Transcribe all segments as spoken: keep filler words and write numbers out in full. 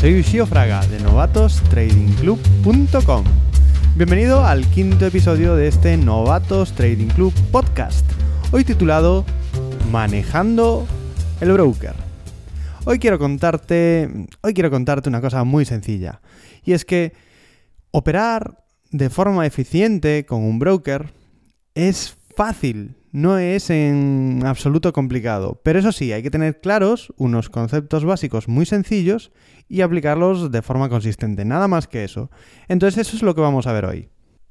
Soy Ushio Fraga de novatos trading club punto com. Bienvenido al quinto episodio de este Novatos Trading Club podcast, hoy titulado Manejando el Broker. Hoy quiero contarte, hoy quiero contarte una cosa muy sencilla, y es que operar de forma eficiente con un broker es fácil, no es en absoluto complicado, pero eso sí, hay que tener claros unos conceptos básicos muy sencillos y aplicarlos de forma consistente, nada más que eso. Entonces eso es lo que vamos a ver hoy.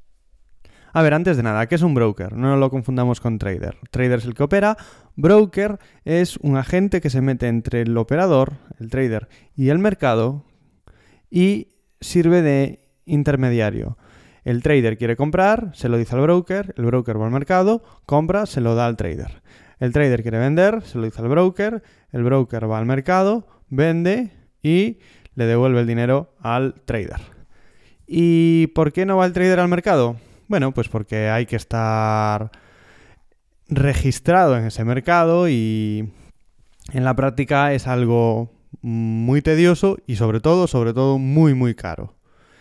A ver, antes de nada, ¿qué es un broker? No lo confundamos con trader. Trader es el que opera, broker es un agente que se mete entre el operador, el trader, y el mercado y sirve de intermediario. El trader quiere comprar, se lo dice al broker, el broker va al mercado, compra, se lo da al trader. El trader quiere vender, se lo dice al broker, el broker va al mercado, vende y le devuelve el dinero al trader. ¿Y por qué no va el trader al mercado? Bueno, pues porque hay que estar registrado en ese mercado y en la práctica es algo muy tedioso y sobre todo, sobre todo muy, muy caro.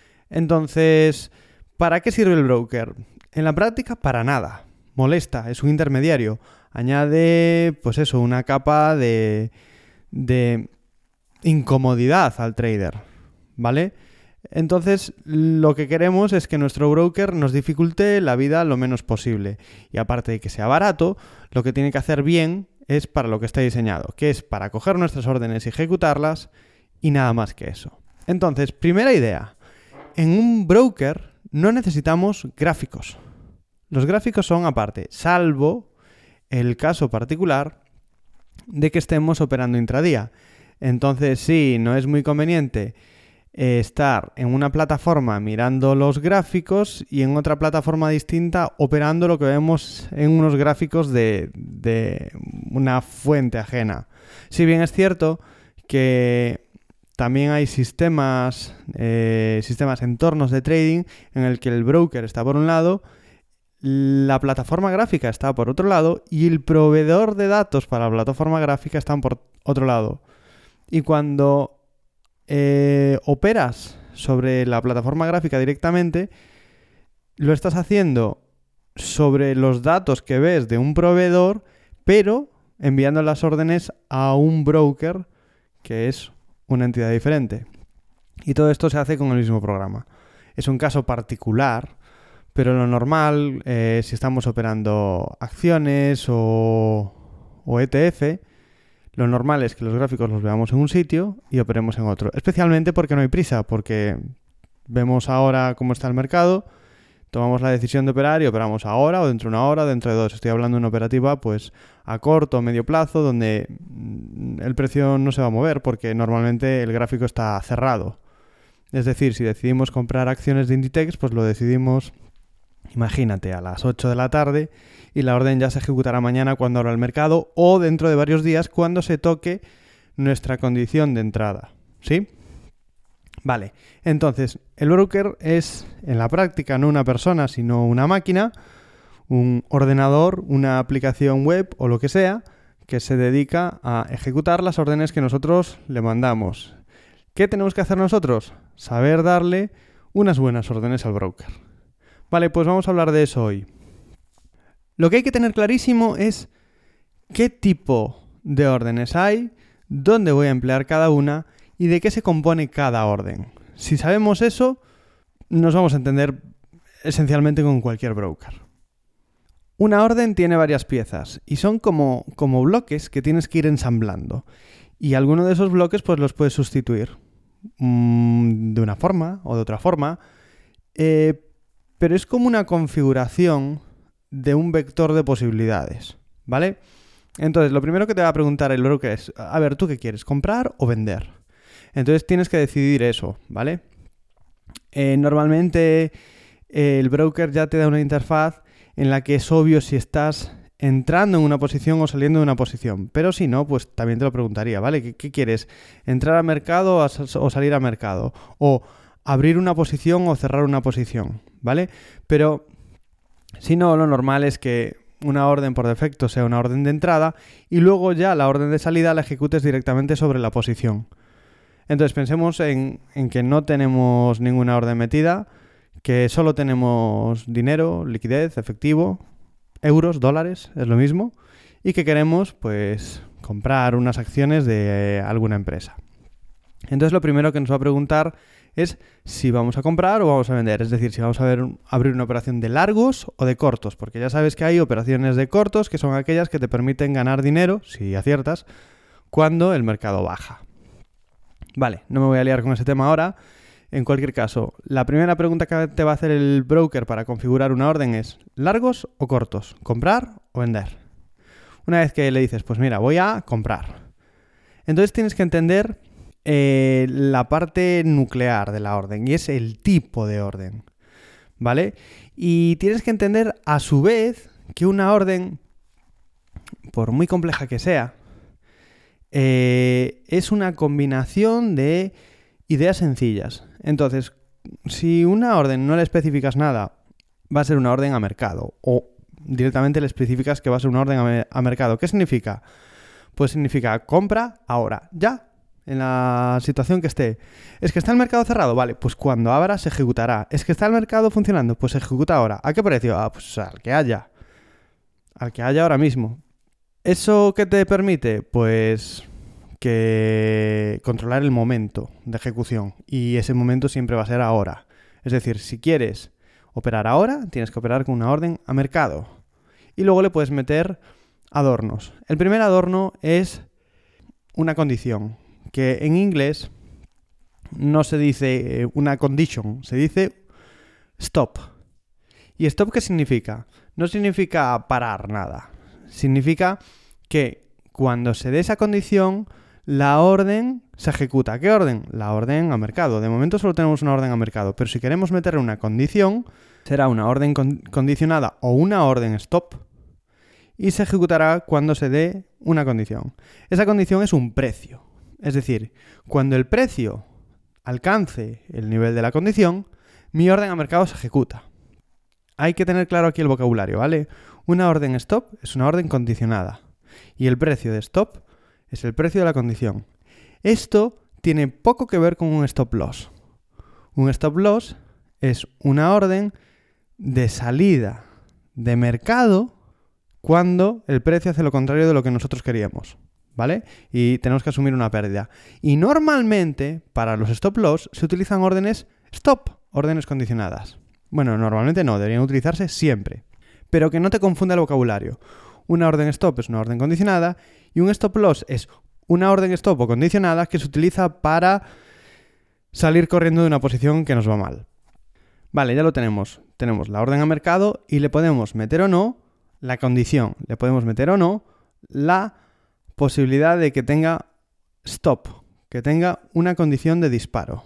Entonces, ¿para qué sirve el broker? En la práctica, para nada. Molesta, es un intermediario. Añade, pues eso, una capa de, de incomodidad al trader, ¿vale? Entonces, lo que queremos es que nuestro broker nos dificulte la vida lo menos posible. Y aparte de que sea barato, lo que tiene que hacer bien es para lo que está diseñado, que es para coger nuestras órdenes y ejecutarlas y nada más que eso. Entonces, primera idea. En un broker no necesitamos gráficos. Los gráficos son aparte, salvo el caso particular de que estemos operando intradía. Entonces sí, no es muy conveniente eh, estar en una plataforma mirando los gráficos y en otra plataforma distinta operando lo que vemos en unos gráficos de, de una fuente ajena. Si bien es cierto que también hay sistemas, eh, sistemas entornos de trading en el que el broker está por un lado, la plataforma gráfica está por otro lado y el proveedor de datos para la plataforma gráfica está por otro lado. Y cuando eh, operas sobre la plataforma gráfica directamente, lo estás haciendo sobre los datos que ves de un proveedor, pero enviando las órdenes a un broker que es una entidad diferente. Y todo esto se hace con el mismo programa. Es un caso particular, pero lo normal, eh, si estamos operando acciones o, o E T F, lo normal es que los gráficos los veamos en un sitio y operemos en otro. Especialmente porque no hay prisa, porque vemos ahora cómo está el mercado, tomamos la decisión de operar y operamos ahora o dentro de una hora o dentro de dos. Estoy hablando de una operativa pues a corto o medio plazo donde el precio no se va a mover porque normalmente el gráfico está cerrado. Es decir, si decidimos comprar acciones de Inditex, pues lo decidimos, imagínate, a las ocho de la tarde y la orden ya se ejecutará mañana cuando abra el mercado o dentro de varios días cuando se toque nuestra condición de entrada, ¿sí? Vale, entonces el broker es en la práctica no una persona sino una máquina, un ordenador, una aplicación web o lo que sea que se dedica a ejecutar las órdenes que nosotros le mandamos. ¿Qué tenemos que hacer nosotros? Saber darle unas buenas órdenes al broker. Vale, pues vamos a hablar de eso hoy. Lo que hay que tener clarísimo es qué tipo de órdenes hay, dónde voy a emplear cada una y de qué se compone cada orden. Si sabemos eso, nos vamos a entender esencialmente con cualquier broker. Una orden tiene varias piezas y son como, como bloques que tienes que ir ensamblando. Y alguno de esos bloques pues los puedes sustituir mmm, de una forma o de otra forma. Eh, pero es como una configuración de un vector de posibilidades, ¿vale? Entonces, lo primero que te va a preguntar el broker es, a ver, ¿tú qué quieres? ¿Comprar o vender? Entonces tienes que decidir eso, ¿vale? Eh, normalmente eh, el broker ya te da una interfaz en la que es obvio si estás entrando en una posición o saliendo de una posición. Pero si no, pues también te lo preguntaría, ¿vale? ¿Qué, qué quieres? ¿Entrar al mercado o, a, o salir al mercado? O abrir una posición o cerrar una posición, ¿vale? Pero si no, lo normal es que una orden por defecto sea una orden de entrada y luego ya la orden de salida la ejecutes directamente sobre la posición. Entonces pensemos en, en que no tenemos ninguna orden metida, que solo tenemos dinero, liquidez, efectivo, euros, dólares, es lo mismo, y que queremos pues comprar unas acciones de eh, alguna empresa. Entonces lo primero que nos va a preguntar es si vamos a comprar o vamos a vender, es decir, si vamos a ver, abrir una operación de largos o de cortos, porque ya sabes que hay operaciones de cortos que son aquellas que te permiten ganar dinero, si aciertas, cuando el mercado baja. Vale, no me voy a liar con ese tema ahora. En cualquier caso, la primera pregunta que te va a hacer el broker para configurar una orden es ¿largos o cortos? ¿Comprar o vender? Una vez que le dices, pues mira, voy a comprar. Entonces tienes que entender eh, la parte nuclear de la orden y es el tipo de orden, ¿vale? Y tienes que entender a su vez que una orden, por muy compleja que sea, eh, es una combinación de ideas sencillas. Entonces, si una orden no le especificas nada, va a ser una orden a mercado o directamente le especificas que va a ser una orden a, me- a mercado. ¿Qué significa? Pues significa compra ahora, ya, en la situación que esté. ¿Es que está el mercado cerrado? Vale, pues cuando abra se ejecutará. ¿Es que está el mercado funcionando? Pues se ejecuta ahora. ¿A qué precio? Ah, pues al que haya. Al que haya ahora mismo. ¿Eso qué te permite? Pues que controlar el momento de ejecución. Y ese momento siempre va a ser ahora. Es decir, si quieres operar ahora, tienes que operar con una orden a mercado. Y luego le puedes meter adornos. El primer adorno es una condición, que en inglés no se dice una condition, se dice stop. ¿Y stop qué significa? No significa parar nada. Significa que cuando se dé esa condición, la orden se ejecuta. ¿Qué orden? La orden a mercado. De momento solo tenemos una orden a mercado, pero si queremos meterle una condición, será una orden con- condicionada o una orden stop y se ejecutará cuando se dé una condición. Esa condición es un precio. Es decir, cuando el precio alcance el nivel de la condición, mi orden a mercado se ejecuta. Hay que tener claro aquí el vocabulario, ¿vale? Una orden stop es una orden condicionada y el precio de stop es el precio de la condición. Esto tiene poco que ver con un stop loss. Un stop loss es una orden de salida de mercado cuando el precio hace lo contrario de lo que nosotros queríamos, ¿vale? Y tenemos que asumir una pérdida. Y normalmente, para los stop loss, se utilizan órdenes stop, órdenes condicionadas. Bueno, normalmente no, deberían utilizarse siempre. Pero que no te confunda el vocabulario. Una orden stop es una orden condicionada y un stop loss es una orden stop o condicionada que se utiliza para salir corriendo de una posición que nos va mal. Vale, ya lo tenemos. Tenemos la orden a mercado y le podemos meter o no la condición. Le podemos meter o no la posibilidad de que tenga stop, que tenga una condición de disparo.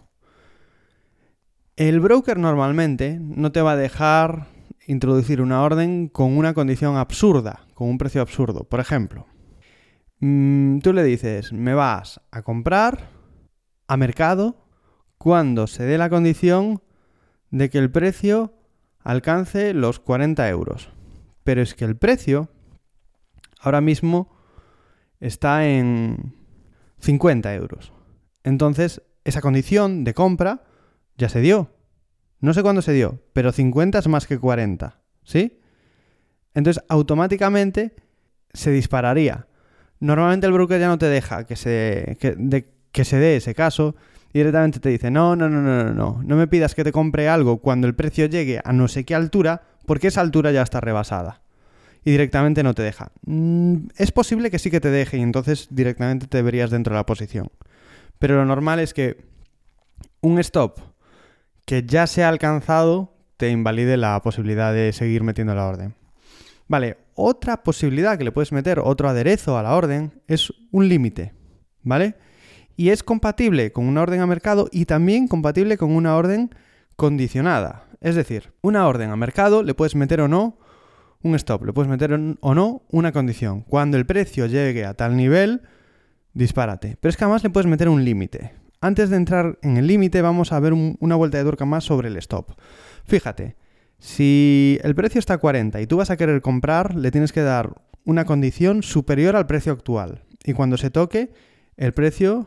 El broker normalmente no te va a dejar introducir una orden con una condición absurda, con un precio absurdo. Por ejemplo, mmm, tú le dices, me vas a comprar a mercado cuando se dé la condición de que el precio alcance los cuarenta euros. Pero es que el precio ahora mismo está en cincuenta euros. Entonces, esa condición de compra ya se dio. No sé cuándo se dio, pero cincuenta es más que cuarenta, ¿sí? Entonces, automáticamente se dispararía. Normalmente el broker ya no te deja que se, que, de, que se dé ese caso y directamente te dice, no, no, no, no, no, no, no me pidas que te compre algo cuando el precio llegue a no sé qué altura, porque esa altura ya está rebasada. Y directamente no te deja. Mm, es posible que sí que te deje y entonces directamente te verías dentro de la posición. Pero lo normal es que un stop que ya se ha alcanzado te invalide la posibilidad de seguir metiendo la orden. Vale, otra posibilidad que le puedes meter, otro aderezo a la orden, es un límite, ¿vale? Y es compatible con una orden a mercado y también compatible con una orden condicionada. Es decir, una orden a mercado le puedes meter o no un stop, le puedes meter o no una condición. Cuando el precio llegue a tal nivel, dispárate. Pero es que además le puedes meter un límite. Antes de entrar en el límite vamos a ver un, una vuelta de tuerca más sobre el stop. Fíjate, si el precio está a cuarenta y tú vas a querer comprar, le tienes que dar una condición superior al precio actual. Y cuando se toque, el precio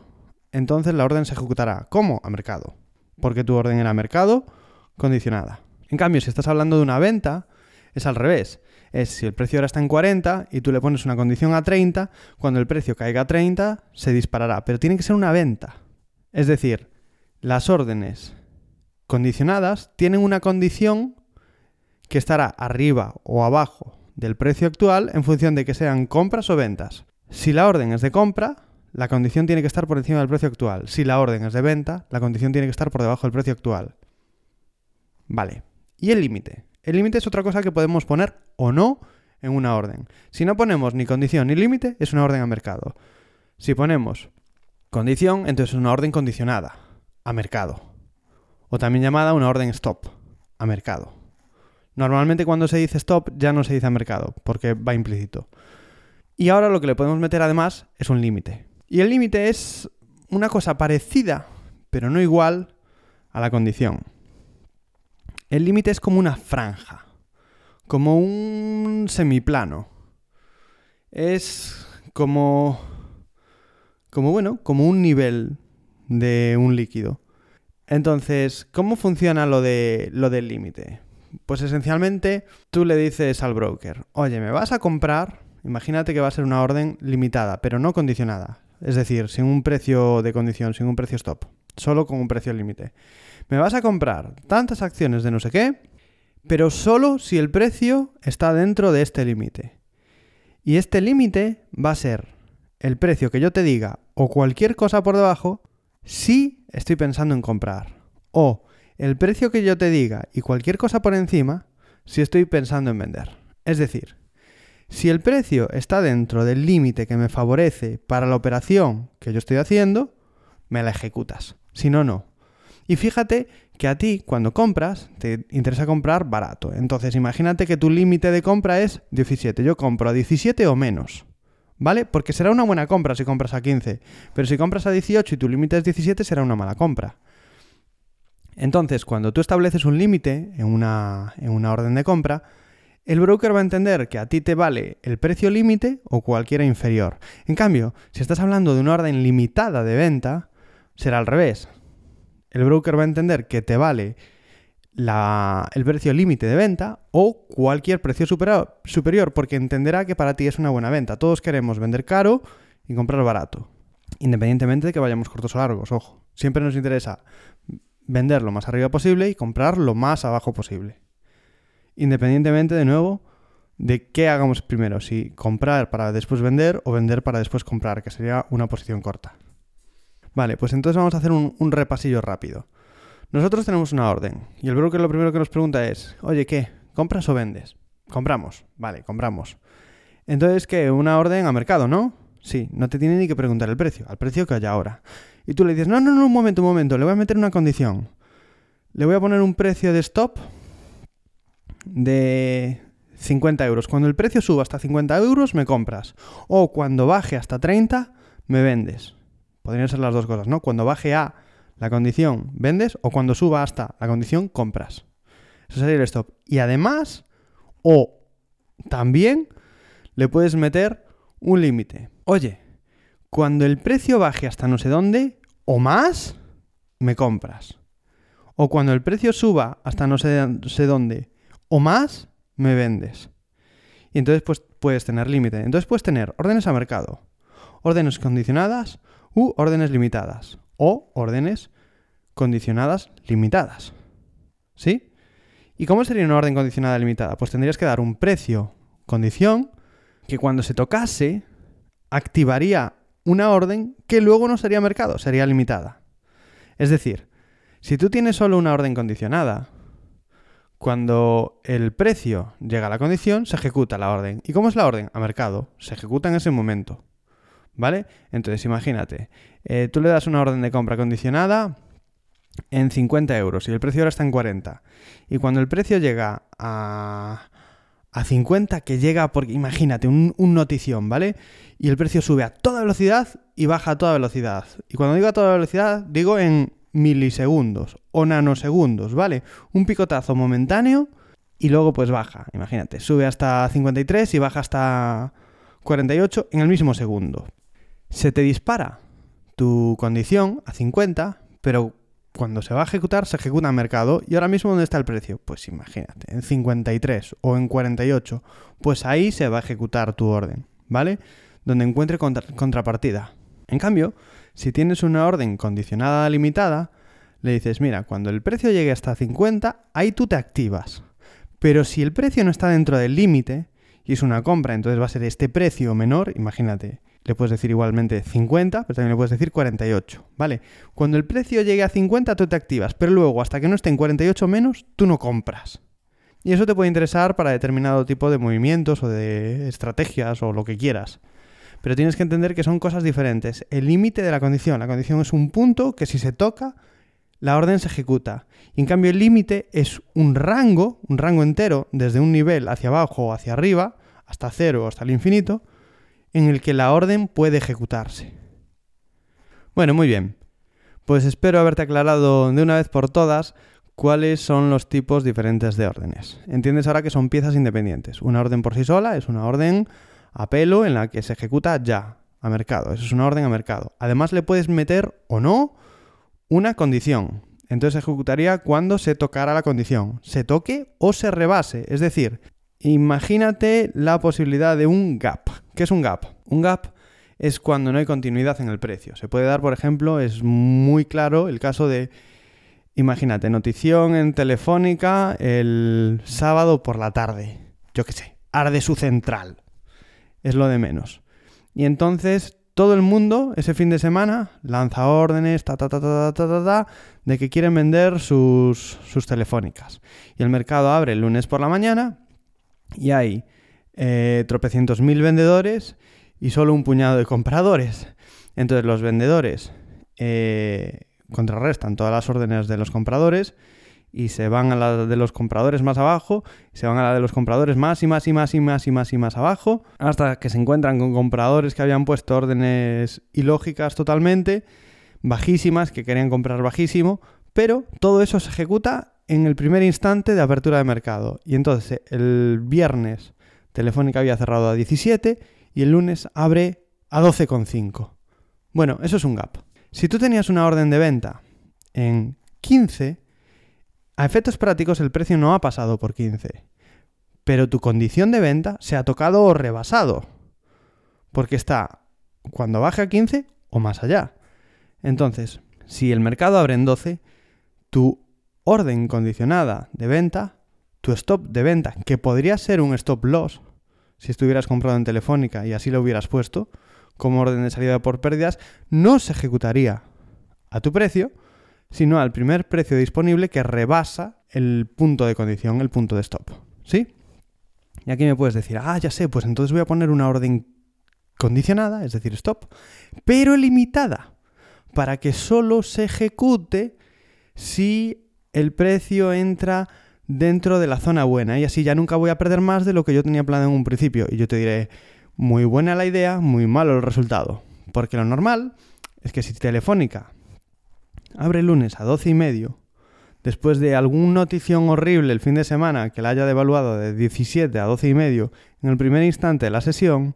entonces la orden se ejecutará. ¿Cómo? A mercado. Porque tu orden era mercado condicionada. En cambio, si estás hablando de una venta, es al revés. Es si el precio ahora está en cuarenta y tú le pones una condición a treinta, cuando el precio caiga a treinta se disparará. Pero tiene que ser una venta. Es decir, las órdenes condicionadas tienen una condición que estará arriba o abajo del precio actual en función de que sean compras o ventas. Si la orden es de compra, la condición tiene que estar por encima del precio actual. Si la orden es de venta, la condición tiene que estar por debajo del precio actual. Vale. ¿Y el límite? El límite es otra cosa que podemos poner o no en una orden. Si no ponemos ni condición ni límite, es una orden a mercado. Si ponemos condición, entonces es una orden condicionada a mercado. O también llamada una orden stop a mercado. Normalmente cuando se dice stop ya no se dice a mercado, porque va implícito. Y ahora lo que le podemos meter además es un límite. Y el límite es una cosa parecida, pero no igual, a la condición. El límite es como una franja, como un semiplano. Es como, como bueno, como un nivel de un líquido. Entonces, ¿cómo funciona lo de lo del límite? Pues esencialmente tú le dices al broker, oye, me vas a comprar, imagínate que va a ser una orden limitada, pero no condicionada. Es decir, sin un precio de condición, sin un precio stop, solo con un precio límite. Me vas a comprar tantas acciones de no sé qué, pero solo si el precio está dentro de este límite. Y este límite va a ser el precio que yo te diga o cualquier cosa por debajo si estoy pensando en comprar. O el precio que yo te diga y cualquier cosa por encima si estoy pensando en vender. Es decir, si el precio está dentro del límite que me favorece para la operación que yo estoy haciendo, me la ejecutas. Si no, no. Y fíjate que a ti, cuando compras, te interesa comprar barato. Entonces, imagínate que tu límite de compra es diecisiete. Yo compro a diecisiete o menos, ¿vale? Porque será una buena compra si compras a quince. Pero si compras a dieciocho y tu límite es diecisiete, será una mala compra. Entonces, cuando tú estableces un límite en una, en una orden de compra, el broker va a entender que a ti te vale el precio límite o cualquiera inferior. En cambio, si estás hablando de una orden limitada de venta, será al revés. El broker va a entender que te vale la, el precio límite de venta o cualquier precio superior, superior, porque entenderá que para ti es una buena venta. Todos queremos vender caro y comprar barato, independientemente de que vayamos cortos o largos. Ojo, siempre nos interesa vender lo más arriba posible y comprar lo más abajo posible. Independientemente, de nuevo, de qué hagamos primero, si comprar para después vender o vender para después comprar, que sería una posición corta. Vale, pues entonces vamos a hacer un, un repasillo rápido. Nosotros tenemos una orden y el broker lo primero que nos pregunta es, oye, ¿qué? ¿Compras o vendes? Compramos. Vale, compramos. Entonces, ¿qué? Una orden a mercado, ¿no? Sí, no te tiene ni que preguntar el precio, al precio que haya ahora. Y tú le dices, no, no, no, un momento, un momento, le voy a meter una condición. Le voy a poner un precio de stop de cincuenta euros. Cuando el precio suba hasta cincuenta euros, me compras. O cuando baje hasta treinta, me vendes. Podrían ser las dos cosas, ¿no? Cuando baje a la condición, vendes. O cuando suba hasta la condición, compras. Eso sería el stop. Y además, o también, le puedes meter un límite. Oye, cuando el precio baje hasta no sé dónde, o más, me compras. O cuando el precio suba hasta no sé, no sé dónde, o más, me vendes. Y entonces pues, puedes tener límite. Entonces puedes tener órdenes a mercado, órdenes condicionadas u órdenes limitadas. O órdenes condicionadas limitadas. ¿Sí? ¿Y cómo sería una orden condicionada limitada? Pues tendrías que dar un precio, condición, que cuando se tocase, activaría una orden que luego no sería mercado, sería limitada. Es decir, si tú tienes solo una orden condicionada, cuando el precio llega a la condición, se ejecuta la orden. ¿Y cómo es la orden? A mercado. Se ejecuta en ese momento. ¿Vale? Entonces, imagínate, eh, tú le das una orden de compra condicionada en cincuenta euros y el precio ahora está en cuarenta. Y cuando el precio llega a, a cincuenta, que llega, porque imagínate, un, un notición, ¿vale? Y el precio sube a toda velocidad y baja a toda velocidad. Y cuando digo a toda velocidad, digo en milisegundos o nanosegundos, ¿vale? Un picotazo momentáneo y luego pues baja, imagínate, sube hasta cincuenta y tres y baja hasta cuarenta y ocho en el mismo segundo. Se te dispara tu condición a cincuenta, pero cuando se va a ejecutar, se ejecuta en mercado. ¿Y ahora mismo dónde está el precio? Pues imagínate, en cincuenta y tres o en cuarenta y ocho. Pues ahí se va a ejecutar tu orden, ¿vale? Donde encuentre contra- contrapartida. En cambio, si tienes una orden condicionada limitada, le dices, mira, cuando el precio llegue hasta cincuenta, ahí tú te activas. Pero si el precio no está dentro del límite y es una compra, entonces va a ser este precio menor, imagínate, le puedes decir igualmente cincuenta, pero también le puedes decir cuarenta y ocho, ¿vale? Cuando el precio llegue a cincuenta, tú te activas, pero luego, hasta que no esté en cuarenta y ocho menos, tú no compras. Y eso te puede interesar para determinado tipo de movimientos o de estrategias o lo que quieras. Pero tienes que entender que son cosas diferentes. El límite de la condición. La condición es un punto que si se toca, la orden se ejecuta. Y en cambio el límite es un rango, un rango entero, desde un nivel hacia abajo o hacia arriba, hasta cero o hasta el infinito, en el que la orden puede ejecutarse. Bueno, muy bien. Pues espero haberte aclarado de una vez por todas cuáles son los tipos diferentes de órdenes. Entiendes ahora que son piezas independientes. Una orden por sí sola es una orden a pelo en la que se ejecuta ya, a mercado. Eso es una orden a mercado. Además le puedes meter o no una condición. Entonces se ejecutaría cuando se tocara la condición. Se toque o se rebase. Es decir, imagínate la posibilidad de un gap. ¿Qué es un gap? Un gap es cuando no hay continuidad en el precio. Se puede dar, por ejemplo, es muy claro el caso de, imagínate, notición en Telefónica el sábado por la tarde. Yo qué sé, arde su central. Es lo de menos. Y entonces todo el mundo ese fin de semana lanza órdenes ta, ta, ta, ta, ta, ta, ta, de que quieren vender sus, sus telefónicas. Y el mercado abre el lunes por la mañana y hay eh, tropecientos mil vendedores y solo un puñado de compradores. Entonces los vendedores eh, contrarrestan todas las órdenes de los compradores y se van a la de los compradores más abajo, se van a la de los compradores más y más y más y más y más y más abajo, hasta que se encuentran con compradores que habían puesto órdenes ilógicas totalmente, bajísimas, que querían comprar bajísimo, pero todo eso se ejecuta en el primer instante de apertura de mercado. Y entonces el viernes Telefónica había cerrado a diecisiete y el lunes abre a doce coma cinco. Bueno, eso es un gap. Si tú tenías una orden de venta en quince, a efectos prácticos el precio no ha pasado por quince, pero tu condición de venta se ha tocado o rebasado, porque está cuando baje a quince o más allá. Entonces, si el mercado abre en doce, tu orden condicionada de venta, tu stop de venta, que podría ser un stop loss, si estuvieras comprado en Telefónica y así lo hubieras puesto, como orden de salida por pérdidas, no se ejecutaría a tu precio, sino al primer precio disponible que rebasa el punto de condición, el punto de stop. ¿Sí? Y aquí me puedes decir, ah, ya sé, pues entonces voy a poner una orden condicionada, es decir, stop, pero limitada, para que solo se ejecute si el precio entra dentro de la zona buena, y así ya nunca voy a perder más de lo que yo tenía planeado en un principio. Y yo te diré, muy buena la idea, muy malo el resultado. Porque lo normal es que si Telefónica abre el lunes a doce y medio, después de alguna notición horrible el fin de semana que la haya devaluado de diecisiete a doce y medio en el primer instante de la sesión,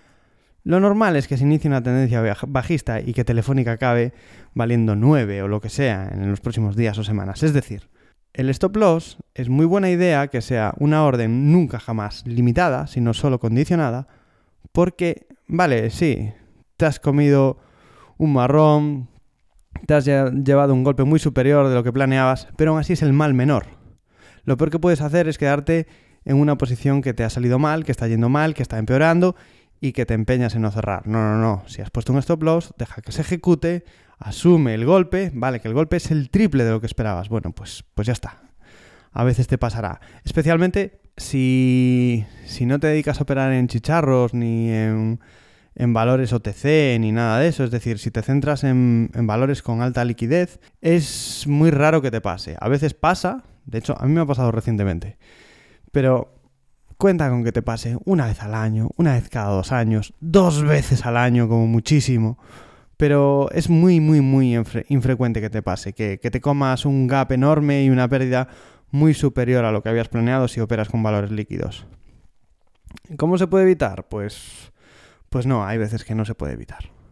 lo normal es que se inicie una tendencia bajista y que Telefónica acabe valiendo nueve o lo que sea en los próximos días o semanas. Es decir, el stop loss es muy buena idea que sea una orden nunca jamás limitada, sino solo condicionada, porque, vale, sí, te has comido un marrón, te has llevado un golpe muy superior de lo que planeabas, pero aún así es el mal menor. Lo peor que puedes hacer es quedarte en una posición que te ha salido mal, que está yendo mal, que está empeorando y que te empeñas en no cerrar. No, no, no. Si has puesto un stop loss, deja que se ejecute, asume el golpe, vale, que el golpe es el triple de lo que esperabas. Bueno, pues, pues ya está. A veces te pasará. Especialmente si, si no te dedicas a operar en chicharros ni en, en valores O T C ni nada de eso. Es decir, si te centras en, en valores con alta liquidez, es muy raro que te pase. A veces pasa, de hecho, a mí me ha pasado recientemente. Pero cuenta con que te pase una vez al año, una vez cada dos años, dos veces al año como muchísimo. Pero es muy, muy, muy infre- infrecuente que te pase, que, que te comas un gap enorme y una pérdida muy superior a lo que habías planeado si operas con valores líquidos. ¿Cómo se puede evitar? Pues, pues no, hay veces que no se puede evitar.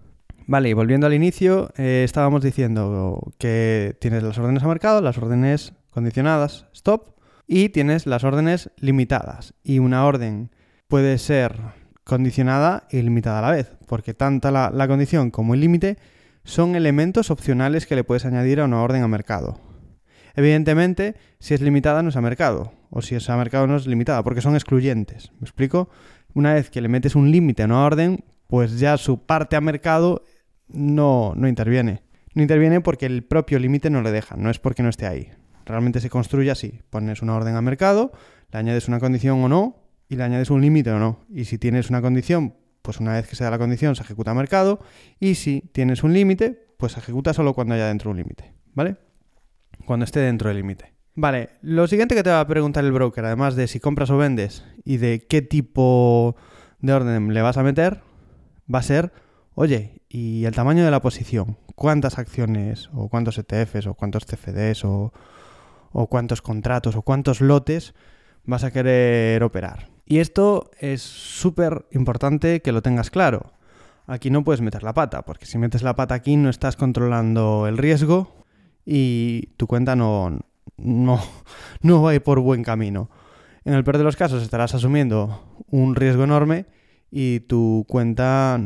Vale, y volviendo al inicio, eh, estábamos diciendo que tienes las órdenes a mercado, las órdenes condicionadas, stop, y tienes las órdenes limitadas. Y una orden puede ser condicionada y limitada a la vez, porque tanto la, la condición como el límite son elementos opcionales que le puedes añadir a una orden a mercado. Evidentemente, si es limitada no es a mercado, o si es a mercado no es limitada, porque son excluyentes. ¿Me explico? Una vez que le metes un límite a una orden, pues ya su parte a mercado no, no interviene. No interviene porque el propio límite no le deja, no es porque no esté ahí. Realmente se construye así. Pones una orden a mercado, le añades una condición o no, y le añades un límite o no. Y si tienes una condición, pues una vez que se da la condición se ejecuta a mercado. Y si tienes un límite, pues se ejecuta solo cuando haya dentro un límite, ¿vale? Cuando esté dentro del límite. Vale, lo siguiente que te va a preguntar el broker, además de si compras o vendes y de qué tipo de orden le vas a meter, va a ser, oye, ¿y el tamaño de la posición? ¿Cuántas acciones o cuántos E T Fs o cuántos C F Ds o, o cuántos contratos o cuántos lotes vas a querer operar? Y esto es súper importante que lo tengas claro. Aquí no puedes meter la pata, porque si metes la pata aquí no estás controlando el riesgo y tu cuenta no, no, no va a ir por buen camino. En el peor de los casos estarás asumiendo un riesgo enorme y tu cuenta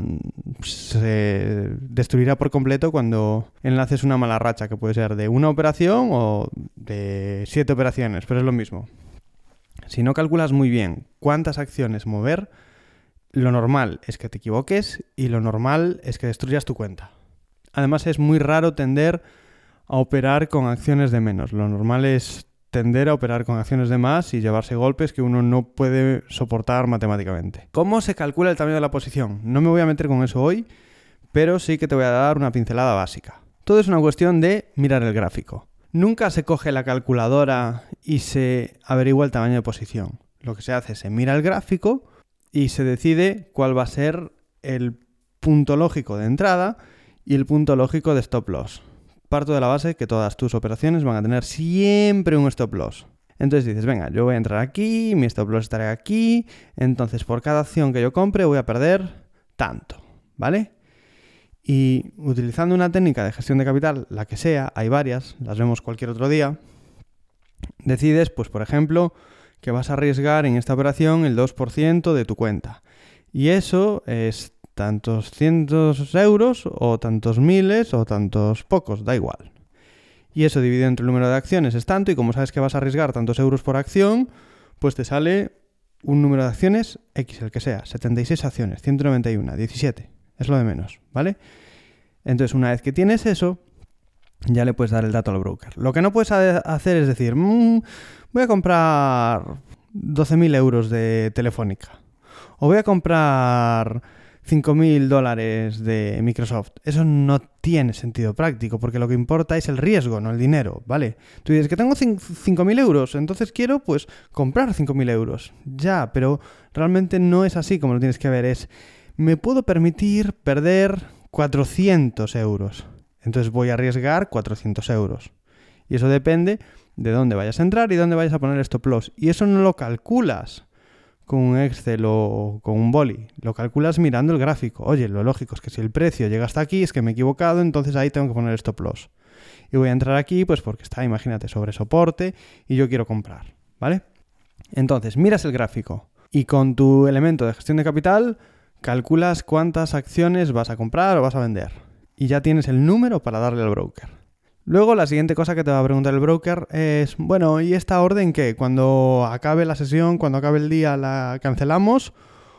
se destruirá por completo cuando enlaces una mala racha, que puede ser de una operación o de siete operaciones, pero es lo mismo. Si no calculas muy bien cuántas acciones mover, lo normal es que te equivoques y lo normal es que destruyas tu cuenta. Además, es muy raro tender a operar con acciones de menos. Lo normal es tender a operar con acciones de más y llevarse golpes que uno no puede soportar matemáticamente. ¿Cómo se calcula el tamaño de la posición? No me voy a meter con eso hoy, pero sí que te voy a dar una pincelada básica. Todo es una cuestión de mirar el gráfico. Nunca se coge la calculadora y se averigua el tamaño de posición. Lo que se hace es se mira el gráfico y se decide cuál va a ser el punto lógico de entrada y el punto lógico de stop loss. Parto de la base que todas tus operaciones van a tener siempre un stop loss. Entonces dices, venga, yo voy a entrar aquí, mi stop loss estará aquí, entonces por cada acción que yo compre voy a perder tanto, ¿vale? Y utilizando una técnica de gestión de capital, la que sea, hay varias, las vemos cualquier otro día, decides, pues por ejemplo, que vas a arriesgar en esta operación el dos por ciento de tu cuenta. Y eso es tantos cientos euros o tantos miles o tantos pocos, da igual. Y eso dividido entre el número de acciones es tanto, y como sabes que vas a arriesgar tantos euros por acción, pues te sale un número de acciones X, el que sea, setenta y seis acciones, ciento noventa y uno, diecisiete, es lo de menos, ¿vale? Entonces una vez que tienes eso, ya le puedes dar el dato al broker. Lo que no puedes hacer es decir, mmm, voy a comprar doce mil euros de Telefónica, o voy a comprar cinco mil dólares de Microsoft. Eso no tiene sentido práctico, porque lo que importa es el riesgo, no el dinero, ¿vale? Tú dices que tengo cinco mil euros, entonces quiero, pues, comprar cinco mil euros. Ya, pero realmente no es así como lo tienes que ver. Es, me puedo permitir perder cuatrocientos euros. Entonces voy a arriesgar cuatrocientos euros. Y eso depende de dónde vayas a entrar y dónde vayas a poner el stop loss. Y eso no lo calculas con un Excel o con un boli. Lo calculas mirando el gráfico. Oye, lo lógico es que si el precio llega hasta aquí es que me he equivocado, entonces ahí tengo que poner el stop loss. Y voy a entrar aquí pues porque está, imagínate, sobre soporte y yo quiero comprar, ¿vale? Entonces, miras el gráfico y con tu elemento de gestión de capital calculas cuántas acciones vas a comprar o vas a vender. Y ya tienes el número para darle al broker. Luego, la siguiente cosa que te va a preguntar el broker es, bueno, ¿y esta orden qué? Cuando acabe la sesión, cuando acabe el día, ¿la cancelamos?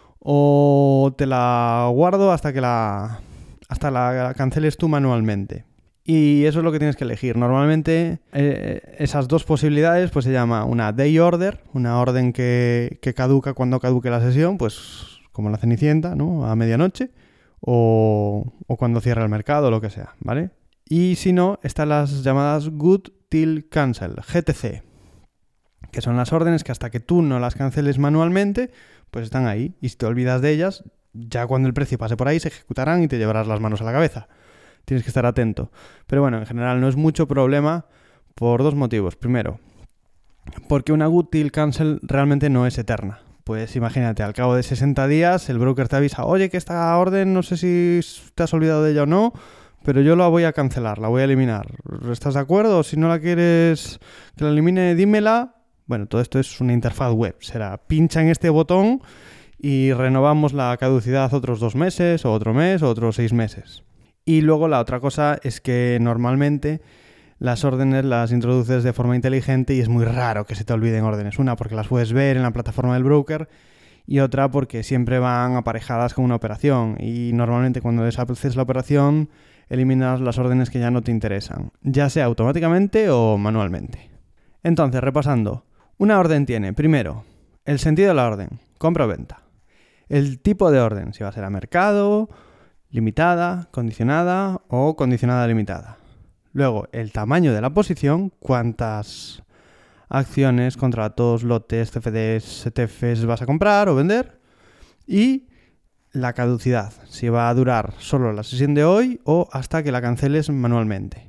¿O te la guardo hasta que la, hasta la canceles tú manualmente? Y eso es lo que tienes que elegir. Normalmente, eh, esas dos posibilidades pues se llama una day order, una orden que, que caduca cuando caduque la sesión, pues como la Cenicienta, ¿no? A medianoche, o, o cuando cierra el mercado, o lo que sea, ¿vale? Y si no, están las llamadas Good Till Cancel, G T C, que son las órdenes que hasta que tú no las canceles manualmente, pues están ahí. Y si te olvidas de ellas, ya cuando el precio pase por ahí, se ejecutarán y te llevarás las manos a la cabeza. Tienes que estar atento. Pero bueno, en general no es mucho problema por dos motivos. Primero, porque una Good Till Cancel realmente no es eterna. pues imagínate, al cabo de sesenta días el broker te avisa, oye, que esta orden no sé si te has olvidado de ella o no, pero yo la voy a cancelar, la voy a eliminar. ¿Estás de acuerdo? Si no la quieres que la elimine, dímela. Bueno, todo esto es una interfaz web. Será pincha en este botón y renovamos la caducidad otros dos meses, o otro mes, o otros seis meses. Y luego la otra cosa es que normalmente las órdenes las introduces de forma inteligente y es muy raro que se te olviden órdenes. Una, porque las puedes ver en la plataforma del broker, y otra porque siempre van aparejadas con una operación. Y normalmente cuando deshaces la operación, eliminas las órdenes que ya no te interesan, ya sea automáticamente o manualmente. Entonces, repasando, una orden tiene, primero, el sentido de la orden, compra o venta. El tipo de orden, si va a ser a mercado, limitada, condicionada o condicionada limitada. Luego, el tamaño de la posición, cuántas acciones, contratos, lotes, C F Ds, E T Fs vas a comprar o vender. Y la caducidad, si va a durar solo la sesión de hoy o hasta que la canceles manualmente.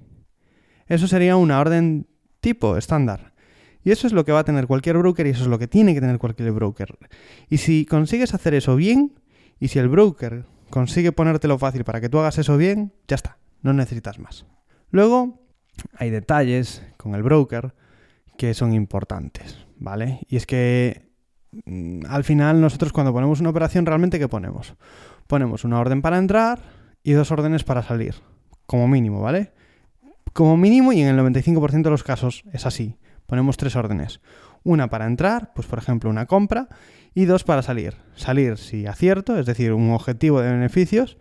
Eso sería una orden tipo estándar. Y eso es lo que va a tener cualquier broker y eso es lo que tiene que tener cualquier broker. Y si consigues hacer eso bien, y si el broker consigue ponértelo fácil para que tú hagas eso bien, ya está, no necesitas más. Luego, hay detalles con el broker que son importantes, ¿vale? Y es que mmm, al final nosotros cuando ponemos una operación, ¿realmente qué ponemos? Ponemos una orden para entrar y dos órdenes para salir, como mínimo, ¿vale? Como mínimo, y en el noventa y cinco por ciento de los casos es así. Ponemos tres órdenes. Una para entrar, pues por ejemplo una compra, y dos para salir. Salir si acierto, es decir, un objetivo de beneficios,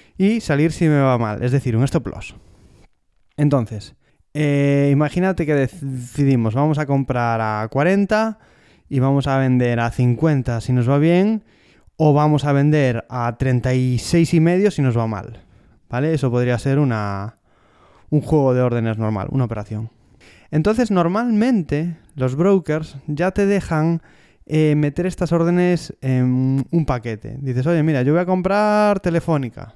y salir si me va mal, es decir, un stop loss. Entonces, eh, imagínate que decidimos, vamos a comprar a cuarenta y vamos a vender a cincuenta si nos va bien, o vamos a vender a treinta y seis y medio si nos va mal, ¿vale? Eso podría ser una, un juego de órdenes normal, una operación. Entonces, normalmente los brokers ya te dejan eh, meter estas órdenes en un paquete. Dices, oye, mira, yo voy a comprar Telefónica.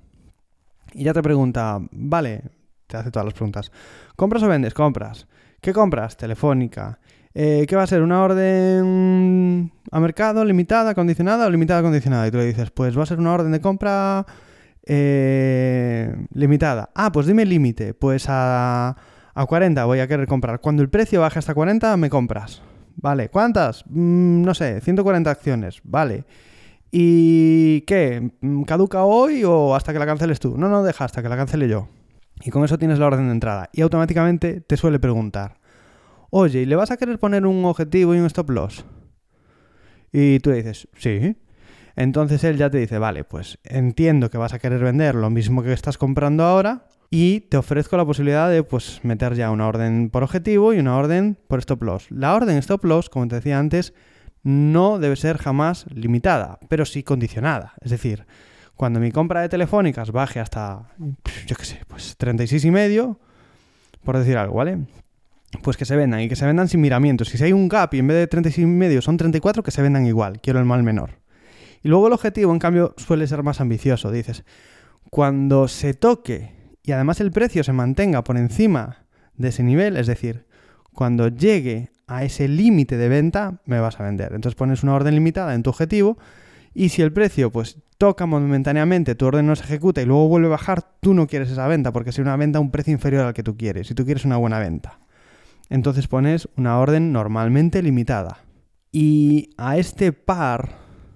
Y ya te pregunta, vale, te hace todas las preguntas. ¿Compras o vendes? Compras. ¿Qué compras? Telefónica. Eh, ¿Qué va a ser? ¿Una orden a mercado, limitada, condicionada o limitada, condicionada? Y tú le dices, pues va a ser una orden de compra eh, limitada. Ah, pues dime el límite. Pues a, a cuarenta voy a querer comprar. Cuando el precio baje hasta cuarenta, me compras. Vale, ¿cuántas? Mm, no sé, ciento cuarenta acciones. Vale. ¿Y qué? ¿Caduca hoy o hasta que la canceles tú? No, no, deja hasta que la cancele yo. Y con eso tienes la orden de entrada. Y automáticamente te suele preguntar, oye, ¿y le vas a querer poner un objetivo y un stop loss? Y tú le dices, sí. Entonces él ya te dice, vale, pues entiendo que vas a querer vender lo mismo que estás comprando ahora y te ofrezco la posibilidad de pues meter ya una orden por objetivo y una orden por stop loss. La orden stop loss, como te decía antes, no debe ser jamás limitada, pero sí condicionada. Es decir, cuando mi compra de telefónicas baje hasta, yo qué sé, pues treinta y seis y medio, por decir algo, ¿vale? Pues que se vendan y que se vendan sin miramientos. Si hay un gap y en vez de treinta y seis y medio son treinta y cuatro, que se vendan igual. Quiero el mal menor. Y luego el objetivo, en cambio, suele ser más ambicioso. Dices, cuando se toque y además el precio se mantenga por encima de ese nivel, es decir, cuando llegue a ese límite de venta, me vas a vender. Entonces pones una orden limitada en tu objetivo y si el precio pues toca momentáneamente, tu orden no se ejecuta y luego vuelve a bajar, tú no quieres esa venta porque es una venta a un precio inferior al que tú quieres y tú quieres una buena venta. Entonces pones una orden normalmente limitada. Y a este par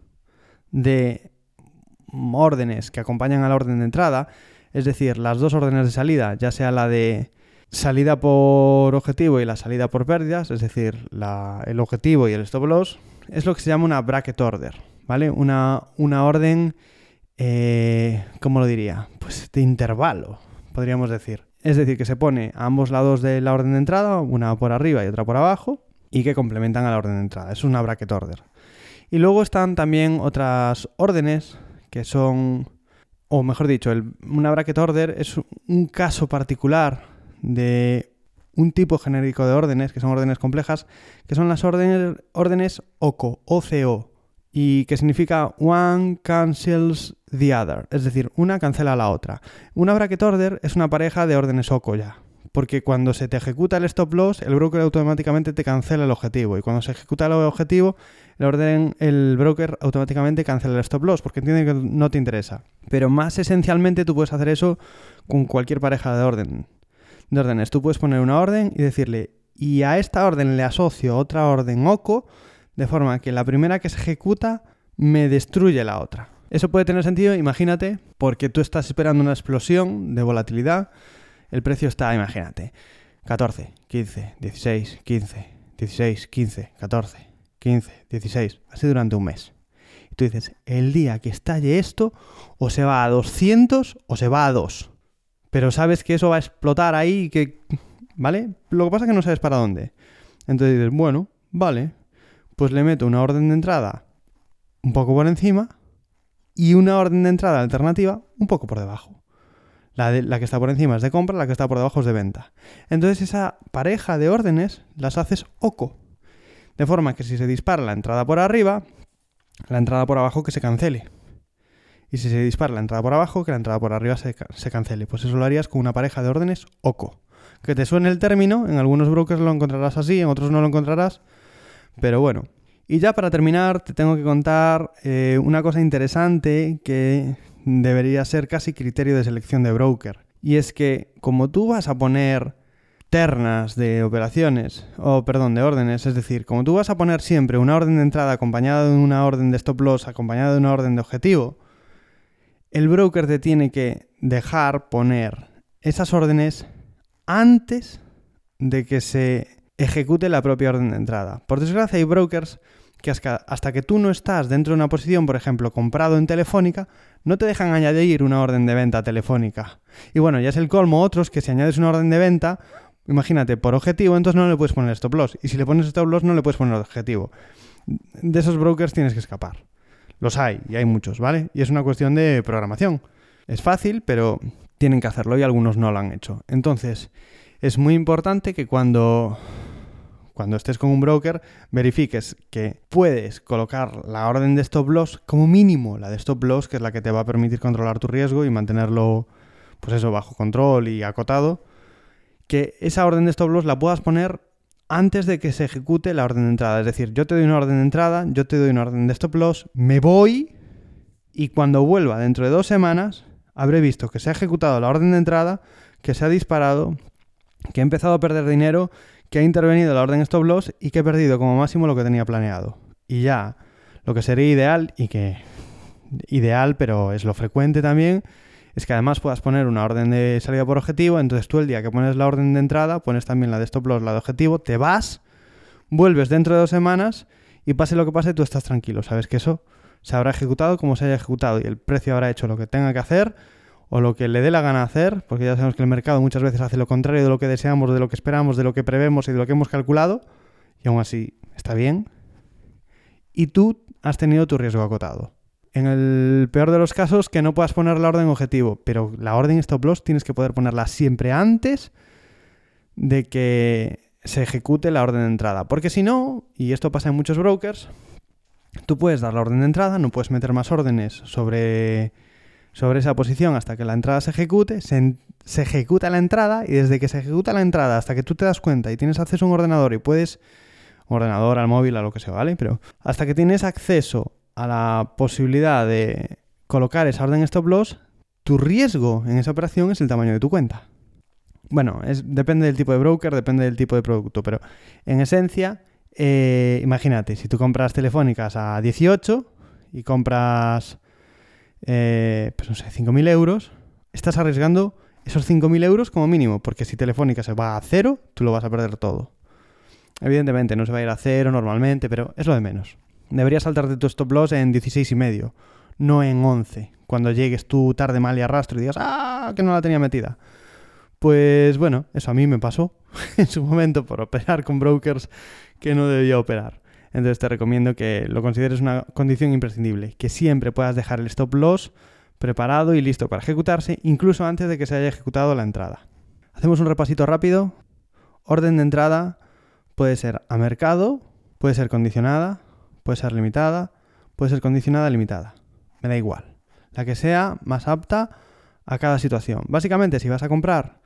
de órdenes que acompañan a la orden de entrada, es decir, las dos órdenes de salida, ya sea la de salida por objetivo y la salida por pérdidas, es decir, la, el objetivo y el stop loss, es lo que se llama una bracket order, ¿vale? Una, una orden, eh, ¿cómo lo diría? Pues de intervalo, podríamos decir. Es decir, que se pone a ambos lados de la orden de entrada, una por arriba y otra por abajo, y que complementan a la orden de entrada. Es una bracket order. Y luego están también otras órdenes que son, o mejor dicho, el, una bracket order es un caso particular de un tipo genérico de órdenes, que son órdenes complejas, que son las órdenes, órdenes O C O, O C O, y que significa one cancels the other, es decir, una cancela a la otra. Una bracket order es una pareja de órdenes O C O ya, Porque cuando se te ejecuta el stop loss, el broker automáticamente te cancela el objetivo. Y cuando se ejecuta el objetivo, el, orden, el broker automáticamente cancela el stop loss porque entiende que no te interesa. Pero más esencialmente tú puedes hacer eso con cualquier pareja de, orden, de órdenes. Tú puedes poner una orden y decirle, y a esta orden le asocio otra orden O C O, de forma que la primera que se ejecuta me destruye la otra. Eso puede tener sentido, imagínate, porque tú estás esperando una explosión de volatilidad. El precio está, imagínate, catorce, quince, dieciséis, quince, dieciséis, quince, catorce, quince, dieciséis, así durante un mes. Y tú dices, el día que estalle esto, o se va a doscientos o se va a dos. Pero sabes que eso va a explotar ahí, que, ¿vale? Lo que pasa es que no sabes para dónde. Entonces dices, bueno, vale, pues le meto una orden de entrada un poco por encima y una orden de entrada alternativa un poco por debajo. La, de, la que está por encima es de compra, la que está por debajo es de venta. Entonces esa pareja de órdenes las haces O C O. De forma que si se dispara la entrada por arriba, la entrada por abajo que se cancele. Y si se dispara la entrada por abajo, que la entrada por arriba se, se cancele. Pues eso lo harías con una pareja de órdenes O C O. Que te suene el término, en algunos brokers lo encontrarás así, en otros no lo encontrarás. Pero bueno. Y ya para terminar te tengo que contar eh, una cosa interesante que debería ser casi criterio de selección de broker. Y es que como tú vas a poner ternas de operaciones, o perdón, de órdenes, es decir, como tú vas a poner siempre una orden de entrada acompañada de una orden de stop loss, acompañada de una orden de objetivo, el broker te tiene que dejar poner esas órdenes antes de que se ejecute la propia orden de entrada. Por desgracia hay brokers que hasta que tú no estás dentro de una posición, por ejemplo, comprado en Telefónica, no te dejan añadir una orden de venta telefónica. Y bueno, ya es el colmo otros que si añades una orden de venta, imagínate, por objetivo, entonces no le puedes poner stop loss. Y si le pones stop loss no le puedes poner objetivo. De esos brokers tienes que escapar. Los hay, y hay muchos, ¿vale? Y es una cuestión de programación. Es fácil, pero tienen que hacerlo y algunos no lo han hecho. Entonces, es muy importante que cuando... Cuando estés con un broker, verifiques que puedes colocar la orden de stop loss como mínimo, la de stop loss, que es la que te va a permitir controlar tu riesgo y mantenerlo, pues eso, bajo control y acotado, que esa orden de stop loss la puedas poner antes de que se ejecute la orden de entrada. Es decir, yo te doy una orden de entrada, yo te doy una orden de stop loss, me voy y cuando vuelva dentro de dos semanas habré visto que se ha ejecutado la orden de entrada, que se ha disparado, que he empezado a perder dinero, que ha intervenido la orden stop loss y que he perdido como máximo lo que tenía planeado. Y ya, lo que sería ideal, y que ideal, pero es lo frecuente también, es que además puedas poner una orden de salida por objetivo. Entonces tú el día que pones la orden de entrada, pones también la de stop loss, la de objetivo, te vas, vuelves dentro de dos semanas y pase lo que pase, tú estás tranquilo. Sabes que eso se habrá ejecutado como se haya ejecutado y el precio habrá hecho lo que tenga que hacer o lo que le dé la gana hacer, porque ya sabemos que el mercado muchas veces hace lo contrario de lo que deseamos, de lo que esperamos, de lo que prevemos y de lo que hemos calculado, y aún así está bien. Y tú has tenido tu riesgo acotado. En el peor de los casos, que no puedas poner la orden objetivo, pero la orden stop loss tienes que poder ponerla siempre antes de que se ejecute la orden de entrada. Porque si no, y esto pasa en muchos brokers, tú puedes dar la orden de entrada, no puedes meter más órdenes sobre... sobre esa posición hasta que la entrada se ejecute, se, se ejecuta la entrada y desde que se ejecuta la entrada hasta que tú te das cuenta y tienes acceso a un ordenador y puedes, un ordenador, al móvil, a lo que sea, ¿vale? Pero hasta que tienes acceso a la posibilidad de colocar esa orden stop loss, tu riesgo en esa operación es el tamaño de tu cuenta. Bueno, es, depende del tipo de broker, depende del tipo de producto, pero en esencia, eh, imagínate, si tú compras telefónicas a dieciocho y compras... Eh, pues no sé, cinco mil euros, estás arriesgando esos cinco mil euros como mínimo, porque si Telefónica se va a cero, tú lo vas a perder todo. Evidentemente no se va a ir a cero normalmente, pero es lo de menos. Deberías saltarte tu stop loss en dieciséis y medio, no en once, cuando llegues tú tarde, mal y arrastro y digas, ¡ah!, que no la tenía metida. Pues bueno, eso a mí me pasó en su momento por operar con brokers que no debía operar. Entonces te recomiendo que lo consideres una condición imprescindible, que siempre puedas dejar el stop loss preparado y listo para ejecutarse, incluso antes de que se haya ejecutado la entrada. Hacemos un repasito rápido. Orden de entrada puede ser a mercado, puede ser condicionada, puede ser limitada, puede ser condicionada limitada. Me da igual. La que sea más apta a cada situación. Básicamente, si vas a comprar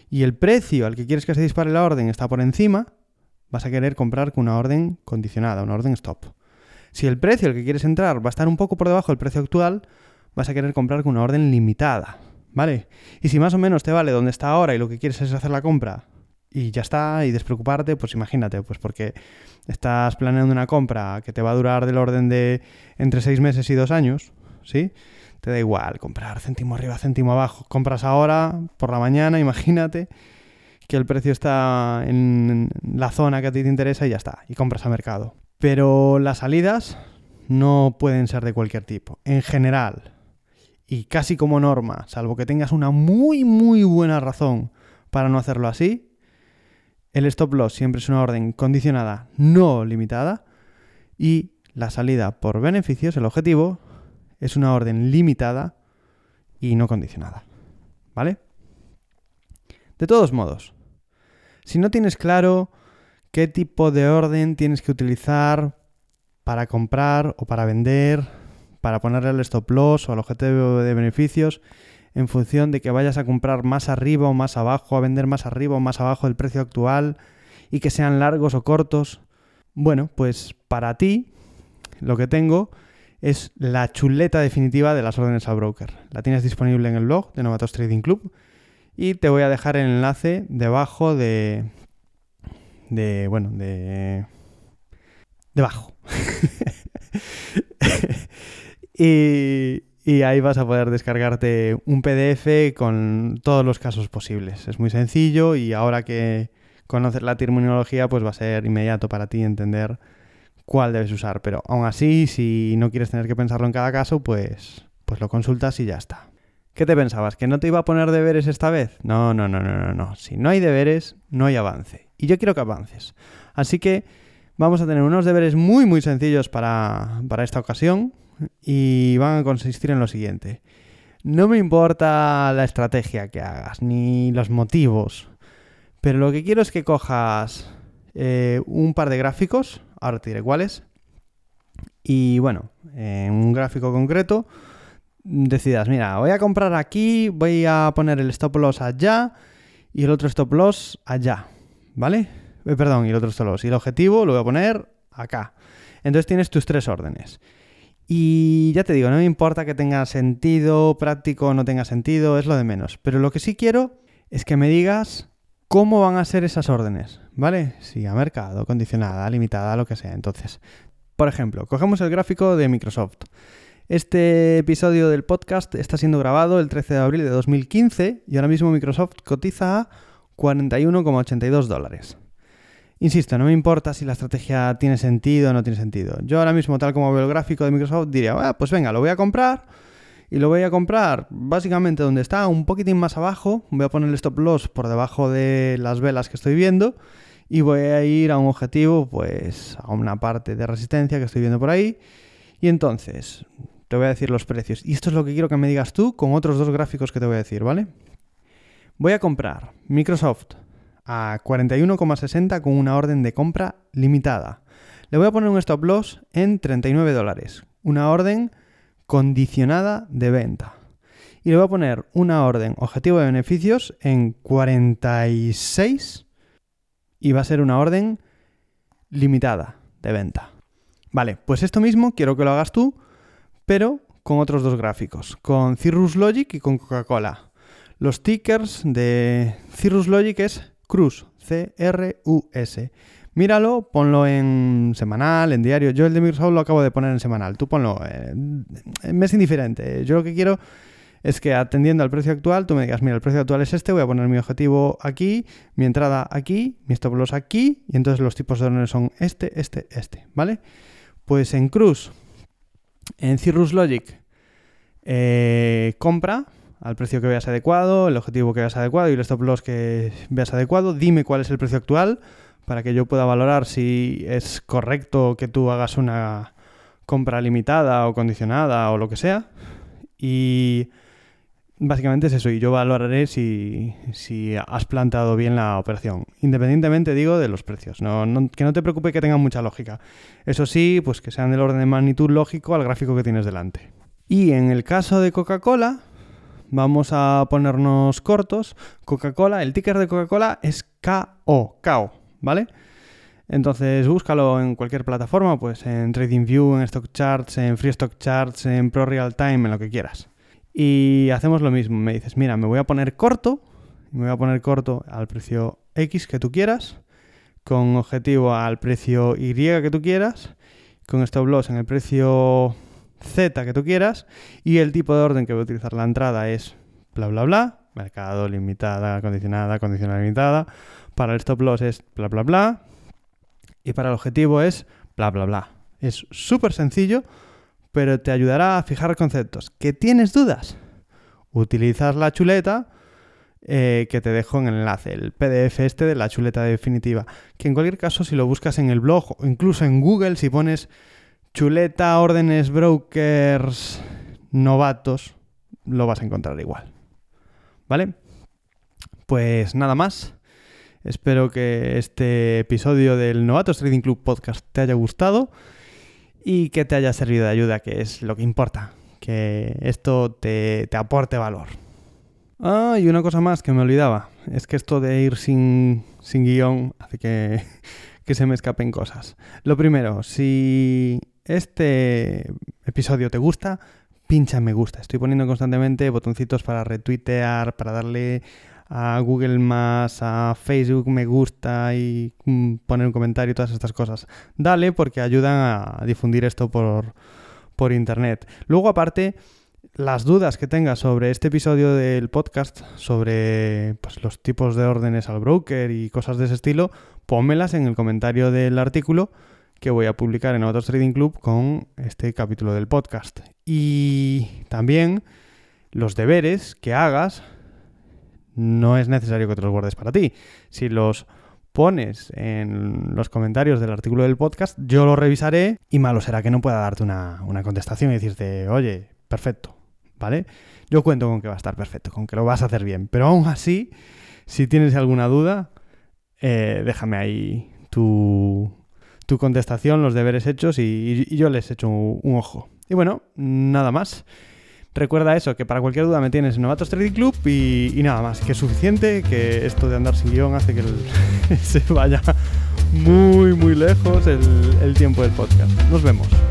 y el precio al que quieres que se dispare la orden está por encima, vas a querer comprar con una orden condicionada, una orden stop. Si el precio al que quieres entrar va a estar un poco por debajo del precio actual, vas a querer comprar con una orden limitada, ¿vale? Y si más o menos te vale donde está ahora y lo que quieres es hacer la compra y ya está, y despreocuparte, pues imagínate, pues porque estás planeando una compra que te va a durar del orden de entre seis meses y dos años, ¿sí? Te da igual comprar céntimo arriba, céntimo abajo. Compras ahora, por la mañana, imagínate que el precio está en la zona que a ti te interesa y ya está, y compras a mercado. Pero las salidas no pueden ser de cualquier tipo. En general, y casi como norma, salvo que tengas una muy, muy buena razón para no hacerlo así, el stop loss siempre es una orden condicionada, no limitada, y la salida por beneficios, el objetivo, es una orden limitada y no condicionada, ¿vale? De todos modos, si no tienes claro qué tipo de orden tienes que utilizar para comprar o para vender, para ponerle el stop loss o al objetivo de beneficios, en función de que vayas a comprar más arriba o más abajo, a vender más arriba o más abajo del precio actual y que sean largos o cortos, bueno, pues para ti lo que tengo es la chuleta definitiva de las órdenes al broker. La tienes disponible en el blog de Novatos Trading Club y te voy a dejar el enlace debajo de... de bueno, de... debajo. y, y ahí vas a poder descargarte un P D F con todos los casos posibles. Es muy sencillo y ahora que conoces la terminología, pues va a ser inmediato para ti entender cuál debes usar. Pero aún así, si no quieres tener que pensarlo en cada caso, pues, pues lo consultas y ya está. ¿Qué te pensabas? ¿Que no te iba a poner deberes esta vez? No, no, no, no, no, no. Si no hay deberes, no hay avance. Y yo quiero que avances. Así que vamos a tener unos deberes muy, muy sencillos para, para esta ocasión y van a consistir en lo siguiente. No me importa la estrategia que hagas, ni los motivos, pero lo que quiero es que cojas eh, un par de gráficos, ahora te diré cuáles, y bueno, en un gráfico concreto decidas, mira, voy a comprar aquí, voy a poner el stop loss allá y el otro stop loss allá, ¿vale? Eh, perdón, y el otro stop loss. Y el objetivo lo voy a poner acá. Entonces tienes tus tres órdenes. Y ya te digo, no me importa que tenga sentido práctico o no tenga sentido, es lo de menos. Pero lo que sí quiero es que me digas cómo van a ser esas órdenes, ¿vale? Si a mercado, condicionada, limitada, lo que sea. Entonces, por ejemplo, cogemos el gráfico de Microsoft. Este episodio del podcast está siendo grabado el trece de abril de dos mil quince y ahora mismo Microsoft cotiza a cuarenta y uno coma ochenta y dos dólares. Insisto, no me importa si la estrategia tiene sentido o no tiene sentido. Yo ahora mismo, tal como veo el gráfico de Microsoft, diría, ah, pues venga, lo voy a comprar y lo voy a comprar básicamente donde está, un poquitín más abajo. Voy a poner el stop loss por debajo de las velas que estoy viendo y voy a ir a un objetivo, pues a una parte de resistencia que estoy viendo por ahí. Y entonces te voy a decir los precios. Y esto es lo que quiero que me digas tú con otros dos gráficos que te voy a decir, ¿vale? Voy a comprar Microsoft a cuarenta y uno coma sesenta con una orden de compra limitada. Le voy a poner un stop loss en treinta y nueve dólares. Una orden condicionada de venta. Y le voy a poner una orden objetivo de beneficios en cuarenta y seis y va a ser una orden limitada de venta. Vale, pues esto mismo quiero que lo hagas tú, pero con otros dos gráficos, con Cirrus Logic y con Coca-Cola. Los tickers de Cirrus Logic es Cruz, C R U S. Míralo, ponlo en semanal, en diario. Yo el de Microsoft lo acabo de poner en semanal. Tú ponlo. Eh, me es indiferente. Yo lo que quiero es que atendiendo al precio actual, tú me digas, mira, el precio actual es este, voy a poner mi objetivo aquí, mi entrada aquí, mi stop loss aquí, y entonces los tipos de órdenes son este, este, este, ¿vale? Pues en Cruz, en Cirrus Logic, eh, compra al precio que veas adecuado, el objetivo que veas adecuado y el stop loss que veas adecuado. Dime cuál es el precio actual para que yo pueda valorar si es correcto que tú hagas una compra limitada o condicionada o lo que sea. Y básicamente es eso, y yo valoraré si, si has planteado bien la operación, independientemente, digo, de los precios. No, no, que no te preocupe que tengan mucha lógica. Eso sí, pues que sean del orden de magnitud lógico al gráfico que tienes delante. Y en el caso de Coca-Cola, Vamos a ponernos cortos. Coca-Cola, el ticker de Coca-Cola es K O, K O, ¿vale? Entonces búscalo en cualquier plataforma, pues en TradingView, en Stock Charts, en Free Stock Charts, en Pro Real Time, en lo que quieras. Y hacemos lo mismo, me dices, mira, me voy a poner corto, me voy a poner corto al precio X que tú quieras, con objetivo al precio Y que tú quieras, con stop loss en el precio Z que tú quieras, y el tipo de orden que voy a utilizar la entrada es bla bla bla, mercado, limitada, condicionada, condicional limitada, para el stop loss es bla bla bla, y para el objetivo es bla, bla, bla. Es súper sencillo, pero te ayudará a fijar conceptos. ¿Que tienes dudas? Utilizas la chuleta eh, que te dejo en el enlace, el P D F este de la chuleta definitiva. Que en cualquier caso, si lo buscas en el blog o incluso en Google, si pones chuleta, órdenes, brokers, novatos, lo vas a encontrar igual. ¿Vale? Pues nada más. Espero que este episodio del Novatos Trading Club Podcast te haya gustado y que te haya servido de ayuda, que es lo que importa, que esto te, te aporte valor. Ah, y una cosa más que me olvidaba, es que esto de ir sin, sin guión hace que, que se me escapen cosas. Lo primero, si este episodio te gusta, pincha en me gusta. Estoy poniendo constantemente botoncitos para retuitear, para darle a Google más, a Facebook me gusta y mm, poner un comentario y todas estas cosas. Dale, porque ayudan a difundir esto por, por internet. Luego, aparte, las dudas que tengas sobre este episodio del podcast, sobre pues, los tipos de órdenes al broker y cosas de ese estilo, pónmelas en el comentario del artículo que voy a publicar en Novatos Trading Club con este capítulo del podcast. Y también los deberes que hagas, no es necesario que te los guardes para ti. Si los pones en los comentarios del artículo del podcast, yo lo revisaré y malo será que no pueda darte una, una contestación y decirte, oye, perfecto, ¿vale? Yo cuento con que va a estar perfecto, con que lo vas a hacer bien. Pero aún así, si tienes alguna duda, eh, déjame ahí tu, tu contestación, los deberes hechos y, y yo les echo un, un ojo. Y bueno, nada más. Recuerda eso, que para cualquier duda me tienes en Novatos Trading Club y, y nada más, que es suficiente, que esto de andar sin guión hace que el, se vaya muy, muy lejos el, el tiempo del podcast. Nos vemos.